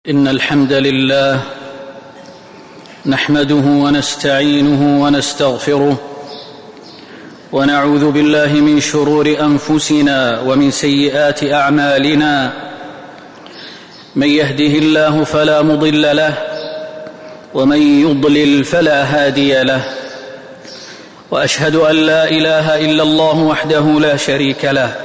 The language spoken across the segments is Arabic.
إن الحمد لله نحمده ونستعينه ونستغفره ونعوذ بالله من شرور أنفسنا ومن سيئات أعمالنا. من يهده الله فلا مضل له ومن يضلل فلا هادي له، وأشهد أن لا إله إلا الله وحده لا شريك له،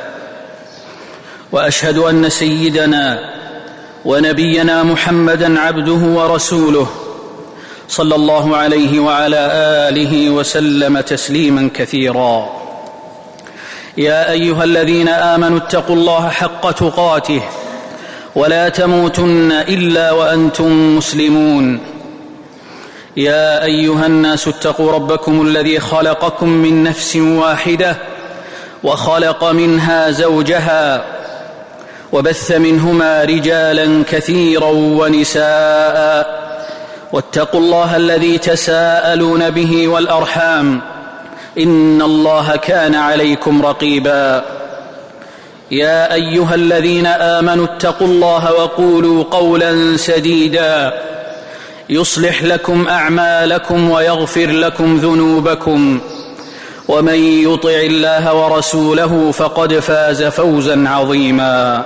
وأشهد أن سيدنا ونبينا محمدًا عبده ورسوله صلى الله عليه وعلى آله وسلم تسليمًا كثيرا. يا أيها الذين آمنوا اتقوا الله حق تقاته ولا تموتن إلا وأنتم مسلمون. يا أيها الناس اتقوا ربكم الذي خلقكم من نفس واحدة وخلق منها زوجها وبث منهما رجالا كثيرا ونساء، واتقوا الله الذي تساءلون به والأرحام إن الله كان عليكم رقيبا. يا أيها الذين آمنوا اتقوا الله وقولوا قولا سديدا يصلح لكم أعمالكم ويغفر لكم ذنوبكم، ومن يطع الله ورسوله فقد فاز فوزا عظيما.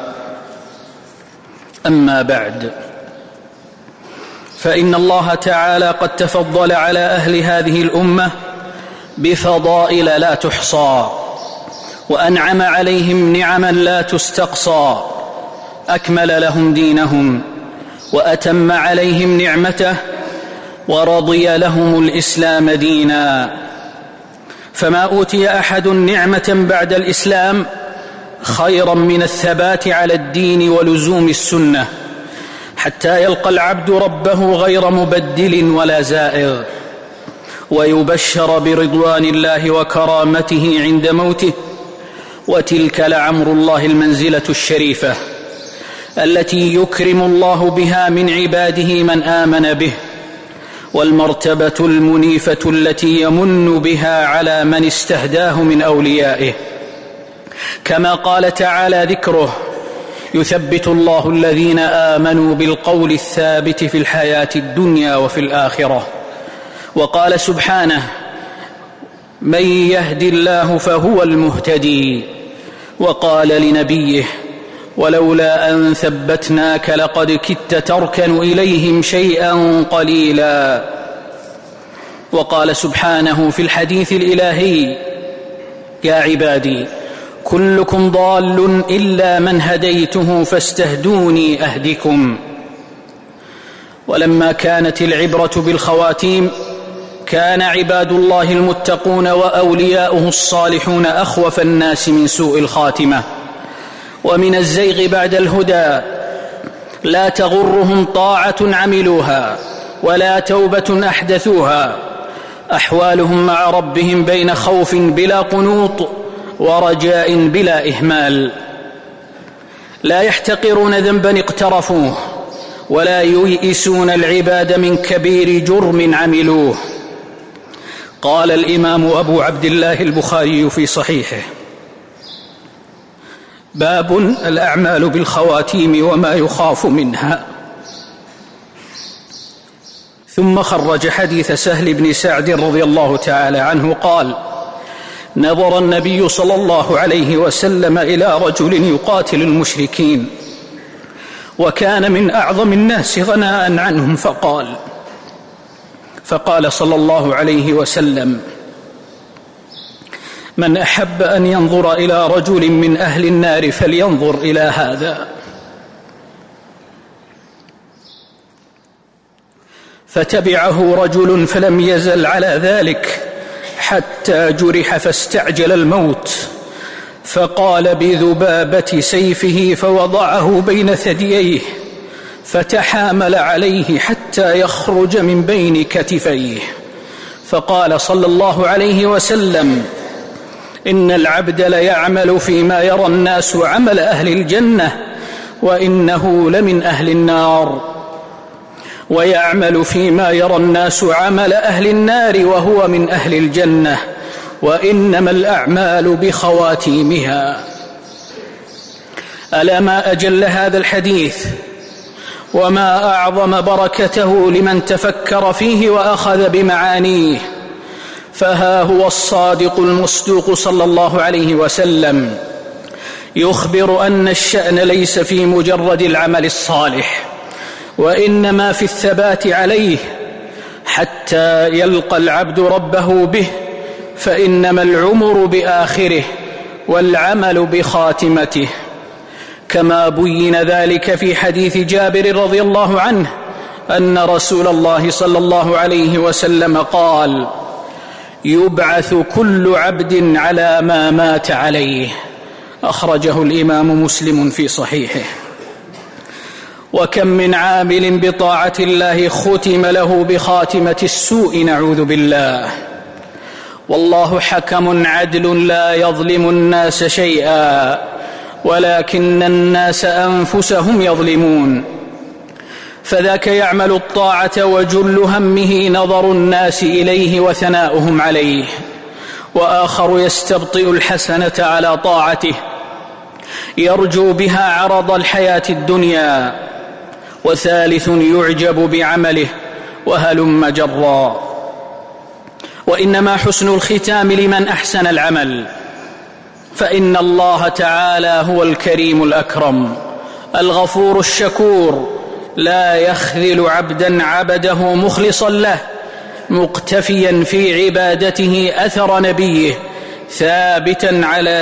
أما بعد، فإن الله تعالى قد تفضل على أهل هذه الأمة بفضائل لا تحصى، وأنعم عليهم نعما لا تستقصى، أكمل لهم دينهم وأتم عليهم نعمته ورضي لهم الإسلام دينا. فما أوتي أحد نعمة بعد الإسلام خيرا من الثبات على الدين ولزوم السنة حتى يلقى العبد ربه غير مبدل ولا زائغ، ويبشر برضوان الله وكرامته عند موته. وتلك لعمر الله المنزلة الشريفة التي يكرم الله بها من عباده من آمن به، والمرتبة المنيفة التي يمن بها على من استهداه من أوليائه، كما قال تعالى ذكره: يثبت الله الذين آمنوا بالقول الثابت في الحياة الدنيا وفي الآخرة. وقال سبحانه: من يهد الله فهو المهتدي. وقال لنبيه: ولولا أن ثبتناك لقد كدت تركن إليهم شيئا قليلا. وقال سبحانه في الحديث الإلهي: يا عبادي كلكم ضال إلا من هديته فاستهدوني أهدكم. ولما كانت العبرة بالخواتيم كان عباد الله المتقون وأولياؤه الصالحون أخوف الناس من سوء الخاتمة ومن الزيغ بعد الهدى. لا تغرهم طاعة عملوها ولا توبة أحدثوها. أحوالهم مع ربهم بين خوف بلا قنوط ورجاء بلا إهمال. لا يحتقرون ذنبا اقترفوه ولا ييئسون العباد من كبير جرم عملوه. قال الإمام أبو عبد الله البخاري في صحيحه: باب الأعمال بالخواتيم وما يخاف منها. ثم خرج حديث سهل بن سعد رضي الله تعالى عنه قال: نظر النبي صلى الله عليه وسلم إلى رجل يقاتل المشركين وكان من أعظم الناس غناء عنهم، فقال صلى الله عليه وسلم: من أحب أن ينظر إلى رجل من أهل النار فلينظر إلى هذا. فتبعه رجل فلم يزل على ذلك حتى جرح فاستعجل الموت، فقال بذبابة سيفه فوضعه بين ثدييه فتحامل عليه حتى يخرج من بين كتفيه. فقال صلى الله عليه وسلم: إن العبد ليعمل فيما يرى الناس عمل أهل الجنة وإنه لمن أهل النار، ويعمل فيما يرى الناس عمل أهل النار وهو من أهل الجنة، وإنما الأعمال بخواتيمها. ألا ما أجل هذا الحديث وما أعظم بركته لمن تفكر فيه وأخذ بمعانيه. فها هو الصادق المصدوق صلى الله عليه وسلم يخبر أن الشأن ليس في مجرد العمل الصالح، وإنما في الثبات عليه حتى يلقى العبد ربه به، فإنما العمر بآخره والعمل بخاتمته، كما بين ذلك في حديث جابر رضي الله عنه أن رسول الله صلى الله عليه وسلم قال: يبعث كل عبد على ما مات عليه. أخرجه الإمام مسلم في صحيحه. وكم من عامل بطاعة الله ختم له بخاتمة السوء، نعوذ بالله. والله حكم عدل لا يظلم الناس شيئا، ولكن الناس أنفسهم يظلمون. فذاك يعمل الطاعة وجل همه نظر الناس إليه وثناؤهم عليه، وآخر يستبطئ الحسنة على طاعته يرجو بها عرض الحياة الدنيا، وثالث يعجب بعمله وهلم جرا. وإنما حسن الختام لمن أحسن العمل، فإن الله تعالى هو الكريم الأكرم الغفور الشكور، لا يخذل عبدا عبده مخلصا له مقتفيا في عبادته أثر نبيه، ثابتا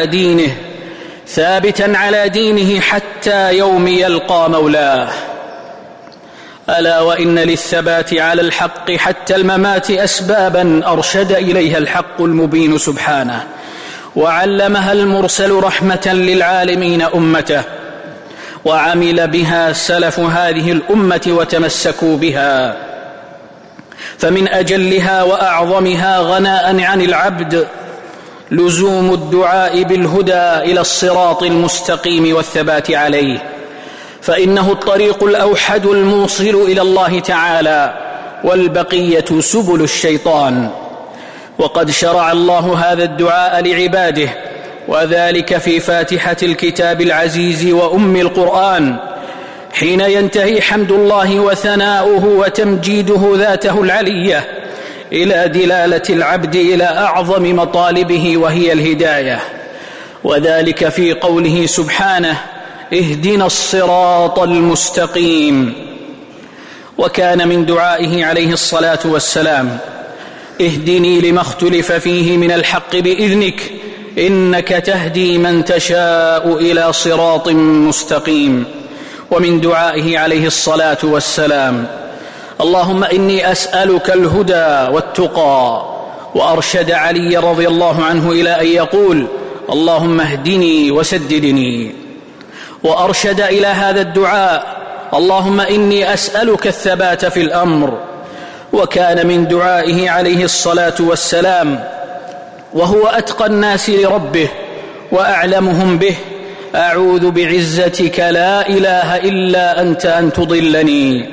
على دينه حتى يوم يلقى مولاه. ألا وإن للثبات على الحق حتى الممات أسبابا أرشد إليها الحق المبين سبحانه، وعلمها المرسل رحمة للعالمين أمته، وعمل بها سلف هذه الأمة وتمسكوا بها. فمن أجلها وأعظمها غناء عن العبد لزوم الدعاء بالهدى إلى الصراط المستقيم والثبات عليه، فإنه الطريق الأوحد الموصل إلى الله تعالى، والبقية سبل الشيطان. وقد شرع الله هذا الدعاء لعباده، وذلك في فاتحة الكتاب العزيز وأم القرآن، حين ينتهي حمد الله وثناؤه وتمجيده ذاته العلية إلى دلالة العبد إلى أعظم مطالبه وهي الهداية، وذلك في قوله سبحانه: اهدنا الصراط المستقيم. وكان من دعائه عليه الصلاة والسلام: اهدني لما اختلف فيه من الحق بإذنك إنك تهدي من تشاء إلى صراط مستقيم. ومن دعائه عليه الصلاة والسلام: اللهم إني أسألك الهدى والتقى. وأرشد علي رضي الله عنه إلى أن يقول: اللهم اهدني وسددني. وأرشد إلى هذا الدعاء: اللهم إني أسألك الثبات في الأمر. وكان من دعائه عليه الصلاة والسلام وهو أتقى الناس لربه وأعلمهم به: أعوذ بعزتك لا إله إلا أنت أن تضلني.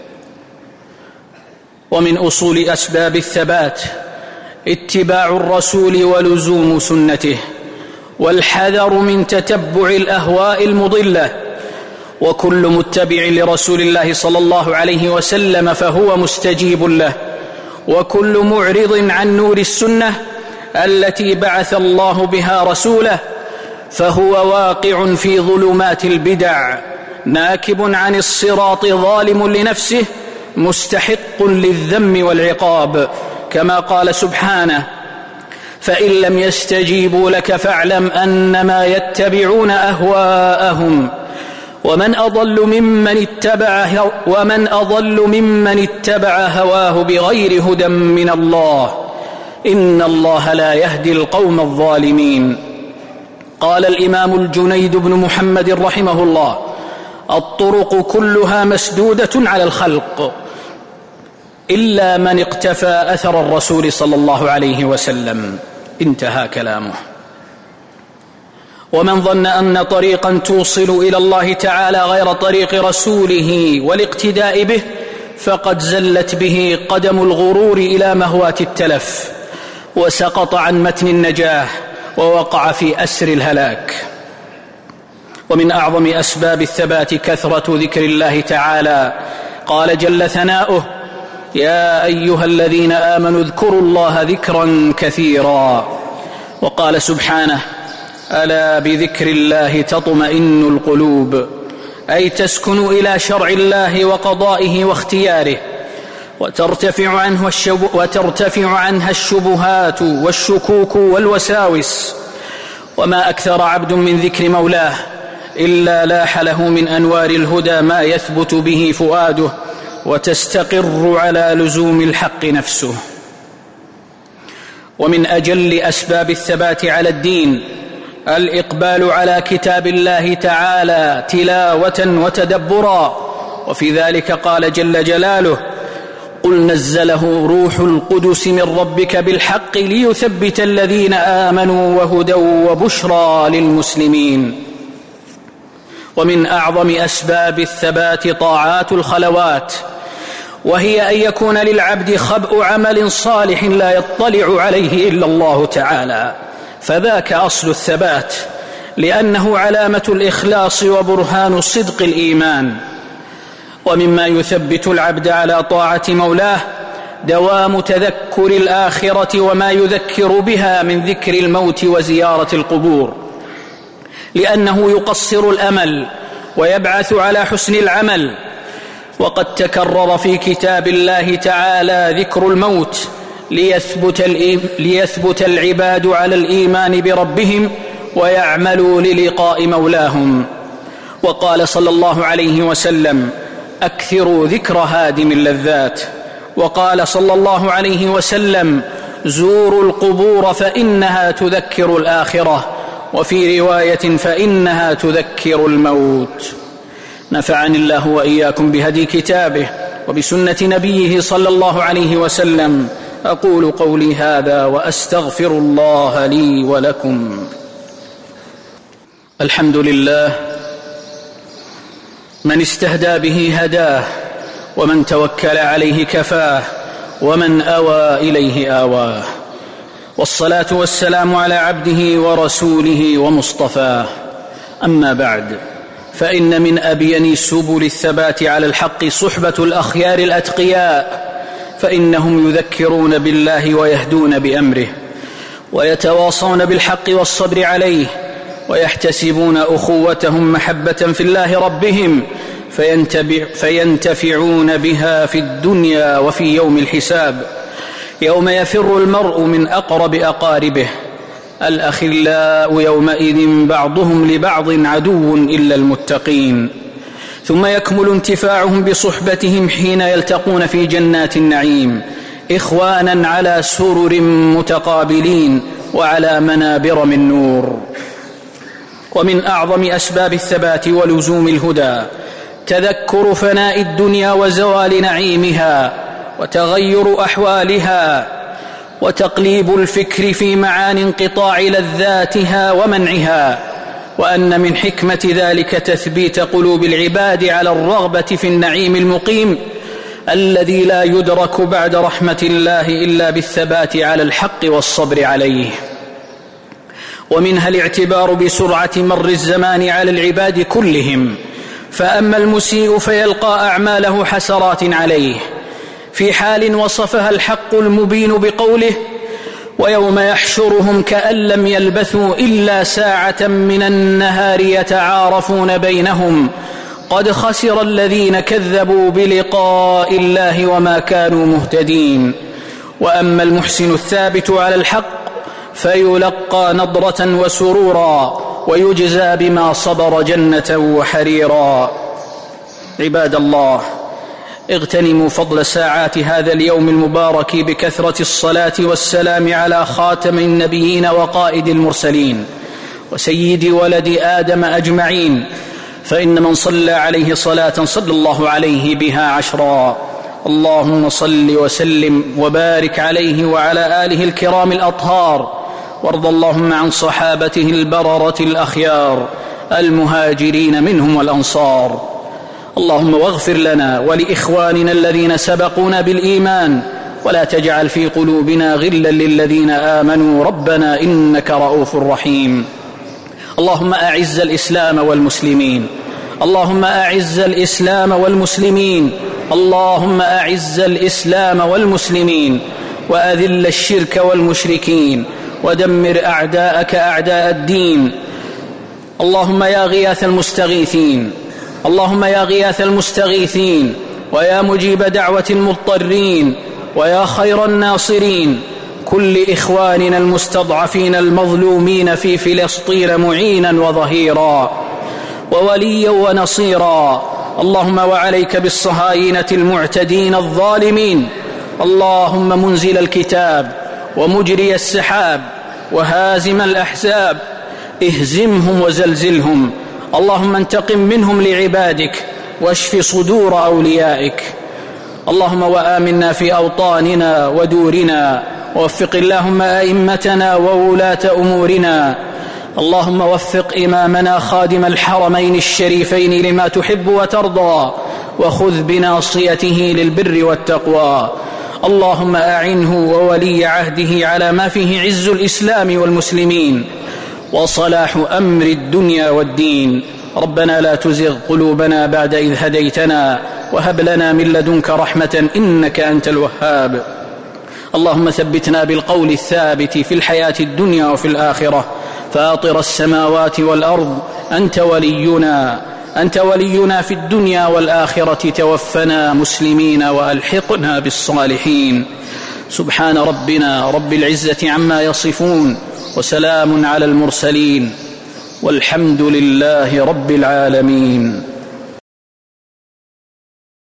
ومن أصول أسباب الثبات اتباع الرسول ولزوم سنته، والحذر من تتبع الأهواء المضلة. وكل متبع لرسول الله صلى الله عليه وسلم فهو مستجيب له، وكل معرض عن نور السنة التي بعث الله بها رسوله فهو واقع في ظلمات البدع، ناكب عن الصراط، ظالم لنفسه، مستحق للذم والعقاب، كما قال سبحانه: فإن لم يستجيبوا لك فاعلم أنما يتبعون أهواءهم ومن أضل ممن اتبع هواه بغير هدى من الله، إن الله لا يهدي القوم الظالمين. قال الإمام الجنيد بن محمد رحمه الله: الطرق كلها مسدودة على الخلق إلا من اقتفى أثر الرسول صلى الله عليه وسلم. انتهى كلامه. ومن ظن أن طريقا توصل إلى الله تعالى غير طريق رسوله والاقتداء به فقد زلت به قدم الغرور إلى مهوات التلف، وسقط عن متن النجاح، ووقع في أسر الهلاك. ومن أعظم أسباب الثبات كثرة ذكر الله تعالى. قال جل ثناؤه: يا أيها الذين آمنوا اذكروا الله ذكرا كثيرا. وقال سبحانه: ألا بذكر الله تطمئن القلوب، أي تسكن إلى شرع الله وقضائه واختياره، وترتفع عنها الشبهات والشكوك والوساوس. وما أكثر عبد من ذكر مولاه إلا لاح له من أنوار الهدى ما يثبت به فؤاده وتستقر على لزوم الحق نفسه. ومن أجل أسباب الثبات على الدين الإقبال على كتاب الله تعالى تلاوة وتدبرا، وفي ذلك قال جل جلاله: قل نزله روح القدس من ربك بالحق ليثبت الذين آمنوا وهدى وبشرى للمسلمين. ومن أعظم أسباب الثبات طاعات الخلوات، وهي أن يكون للعبد خبء عمل صالح لا يطلع عليه إلا الله تعالى، فذاك أصل الثبات، لأنه علامة الإخلاص وبرهان صدق الإيمان. ومما يثبت العبد على طاعة مولاه دوام تذكر الآخرة وما يذكر بها من ذكر الموت وزيارة القبور، لأنه يقصر الأمل ويبعث على حسن العمل. وقد تكرر في كتاب الله تعالى ذكر الموت ليثبت العباد على الإيمان بربهم ويعملوا للقاء مولاهم. وقال صلى الله عليه وسلم: أكثروا ذكر هادم اللذات. وقال صلى الله عليه وسلم: زوروا القبور فإنها تذكر الآخرة، وفي رواية: فإنها تذكر الموت. نفعني الله وإياكم بهدي كتابه وبسنة نبيه صلى الله عليه وسلم. أقول قولي هذا وأستغفر الله لي ولكم. الحمد لله، من استهدى به هداه، ومن توكل عليه كفاه، ومن أوى إليه آواه. والصلاة والسلام على عبده ورسوله ومصطفاه. أما بعد، فإن من أبين سبل الثبات على الحق صحبة الأخيار الأتقياء، فإنهم يذكرون بالله ويهدون بأمره، ويتواصون بالحق والصبر عليه، ويحتسبون أخوتهم محبة في الله ربهم، فينتفعون بها في الدنيا وفي يوم الحساب، يوم يفر المرء من أقرب أقاربه. الأخلاء يومئذ بعضهم لبعض عدو إلا المتقين. ثم يكمل انتفاعهم بصحبتهم حين يلتقون في جنات النعيم، إخوانا على سرر متقابلين وعلى منابر من نور. ومن أعظم أسباب الثبات ولزوم الهدى تذكر فناء الدنيا وزوال نعيمها وتغير أحوالها، وتقليب الفكر في معاني انقطاع لذاتها ومنعها، وأن من حكمة ذلك تثبيت قلوب العباد على الرغبة في النعيم المقيم الذي لا يدرك بعد رحمة الله إلا بالثبات على الحق والصبر عليه. ومنها الاعتبار بسرعة مر الزمان على العباد كلهم، فأما المسيء فيلقى أعماله حسرات عليه، في حال وصفها الحق المبين بقوله: ويوم يحشرهم كأن لم يلبثوا إلا ساعة من النهار يتعارفون بينهم قد خسر الذين كذبوا بلقاء الله وما كانوا مهتدين. وأما المحسن الثابت على الحق فيلقى نضرة وسرورا ويجزى بما صبر جنة وحريرا. عباد الله، اغتنموا فضل ساعات هذا اليوم المبارك بكثرة الصلاة والسلام على خاتم النبيين وقائد المرسلين وسيد ولد آدم أجمعين، فإن من صلى عليه صلاة صلى الله عليه بها 10. اللهم صل وسلم وبارك عليه وعلى آله الكرام الأطهار، وارض اللهم عن صحابته البررة الأخيار المهاجرين منهم والأنصار. اللهم واغفر لنا ولإخواننا الذين سبقونا بالإيمان، ولا تجعل في قلوبنا غلا للذين آمنوا ربنا إنك رؤوف رحيم. اللهم أعز الإسلام والمسلمين، اللهم أعز الإسلام والمسلمين، اللهم أعز الإسلام والمسلمين، وأذل الشرك والمشركين، ودمر أعداءك أعداء الدين. اللهم يا غياث المستغيثين، اللهم يا غياث المستغيثين، ويا مجيب دعوة المضطرين، ويا خير الناصرين، كل إخواننا المستضعفين المظلومين في فلسطين معينا وظهيرا ووليا ونصيرا. اللهم وعليك بالصهاينة المعتدين الظالمين. اللهم منزل الكتاب ومجري السحاب وهازم الأحزاب، اهزمهم وزلزلهم. اللهم انتقم منهم لعبادك واشف صدور أوليائك. اللهم وآمنا في أوطاننا ودورنا، ووفق اللهم أئمتنا وولاة أمورنا. اللهم وفق إمامنا خادم الحرمين الشريفين لما تحب وترضى، وخذ بناصيته للبر والتقوى. اللهم أعنه وولي عهده على ما فيه عز الإسلام والمسلمين وصلاح أمر الدنيا والدين. ربنا لا تزغ قلوبنا بعد إذ هديتنا، وهب لنا من لدنك رحمة إنك أنت الوهاب. اللهم ثبتنا بالقول الثابت في الحياة الدنيا وفي الآخرة. فاطر السماوات والأرض، أنت ولينا في الدنيا والآخرة. توفنا مسلمين وألحقنا بالصالحين. سبحان ربنا رب العزة عما يصفون، وسلام على المرسلين، والحمد لله رب العالمين.